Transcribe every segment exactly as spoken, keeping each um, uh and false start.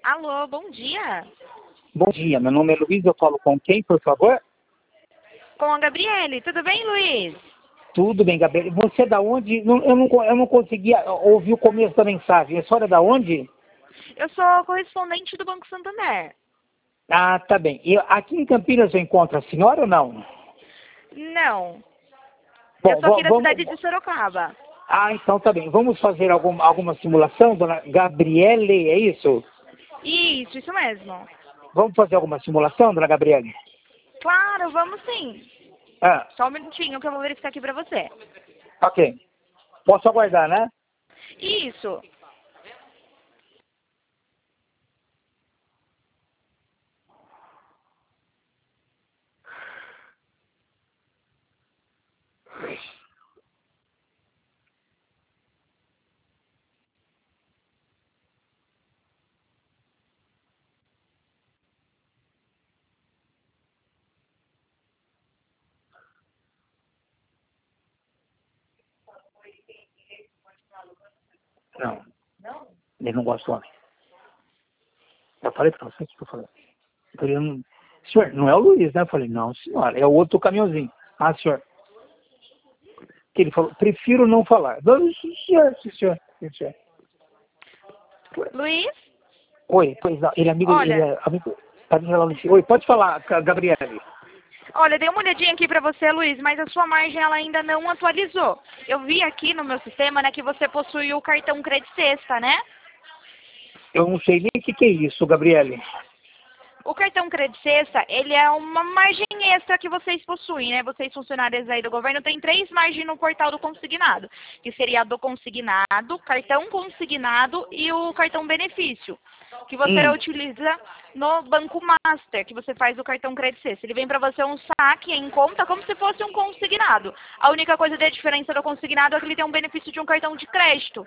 Alô, bom dia. Bom dia, meu nome é Luiz, eu falo com quem, por favor? Com a Gabriele, tudo bem, Luiz? Tudo bem, Gabriel. Você é da onde? Não, eu, não, eu não conseguia ouvir o começo da mensagem. A senhora é da onde? Eu sou correspondente do Banco Santander. Ah, tá bem. Eu, aqui em Campinas eu encontro a senhora ou não? Não, eu Bom, sou aqui va- da vamos... cidade de Sorocaba. Ah, então tá bem. Vamos fazer algum, alguma simulação, dona Gabriele, é isso? Isso, isso mesmo. Vamos fazer alguma simulação, dona Gabriele? Claro, vamos sim. Ah, Só um minutinho que eu vou verificar aqui pra você. ok. Posso aguardar, né? Isso. Não. Ele não gosta do homem. Eu falei pra você o que eu falei. Eu falei, eu não... Senhor, não é o Luiz, né? Eu falei, não, senhora, é o outro caminhãozinho. Ah, senhor. Que ele falou, prefiro não falar. Não, sim, senhor, sim, senhor, sim, senhor. Luiz? Oi, pois não, ele é amigo, ele Olha, é amigo. Pode falar, Luci- Oi, pode falar, Ca- Gabriele. olha, dei uma olhadinha aqui pra você, Luiz, mas a sua margem ela ainda não atualizou. Eu vi aqui no meu sistema, né, que você possui o cartão Credit Sexta, né? Eu não sei nem o que, que é isso, Gabriele. O cartão Credit Sexta, ele é uma margem extra que vocês possuem, né? Vocês funcionários aí do governo têm três margens no portal do consignado, que seria a do consignado, cartão consignado e o cartão benefício, que você Hum, utiliza no Banco Master, que você faz o cartão Credit Sexta. Ele vem para você um saque em conta como se fosse um consignado. A única coisa da diferença do consignado é que ele tem um benefício de um cartão de crédito.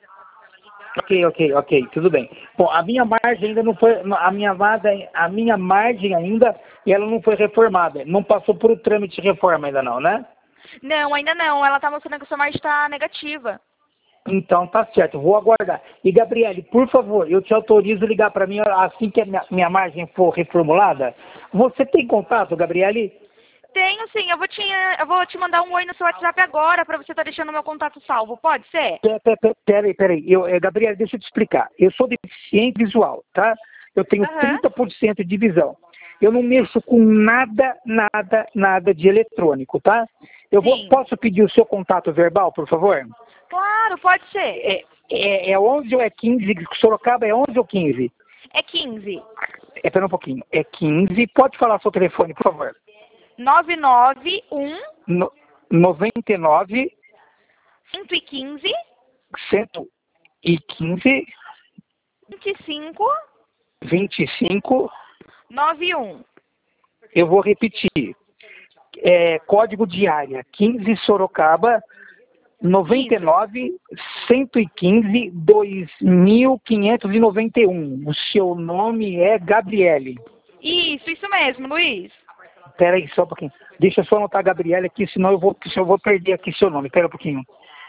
ok, ok, ok, tudo bem. Bom, a minha margem ainda não foi, a minha, margem- a minha margem ainda, ela não foi reformada. Não passou por o trâmite de reforma ainda não, né? Não, ainda não. Ela está mostrando que a sua margem está negativa. Então tá certo, vou aguardar. E Gabriele, por favor, eu te autorizo a ligar para mim assim que a minha, minha margem for reformulada. Você tem contato, Gabriele? Tenho sim, eu vou te, eu vou te mandar um oi no seu WhatsApp agora para você estar deixando meu contato salvo, pode ser? Pe- pe- pe- Peraí, peraí. Eu, eh, Gabriele, deixa eu te explicar. Eu sou deficiente visual, tá? Eu tenho Aham. trinta por cento de visão. Eu não mexo com nada, nada, nada de eletrônico, tá? Eu vou, Sim. posso pedir o seu contato verbal, por favor? Claro, pode ser. É, é, é onze ou é quinze? Sorocaba é onze ou quinze? É quinze. É, pera um pouquinho. É quinze. Pode falar seu telefone, por favor. nove nove um No, noventa e nove, cento e quinze cento e quinze, vinte e cinco vinte e cinco. noventa e um. Eu vou repetir. É, código de área quinze Sorocaba, noventa e nove, cento e quinze, dois mil quinhentos e noventa e um. O seu nome é Gabriele. Isso, isso mesmo, Luiz. Espera aí só um pouquinho. Deixa eu só anotar Gabriele aqui, senão eu vou, senão eu vou perder aqui seu nome. Espera um pouquinho.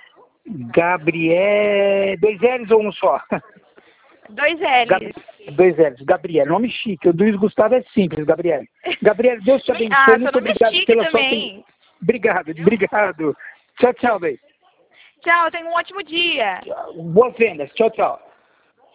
Gabriele... Dois L's ou um só? Dois Gab... L's. Dois L's. Gabriele. Nome chique. O do Luiz Gustavo é simples, Gabriele. Gabriele, Deus te abençoe. Ah, seu Muito nome é obrigado chique pela sua... também. Obrigado, obrigado. Tchau, tchau, bem. Tchau, tenha um ótimo dia. Boas vendas. Tchau, tchau.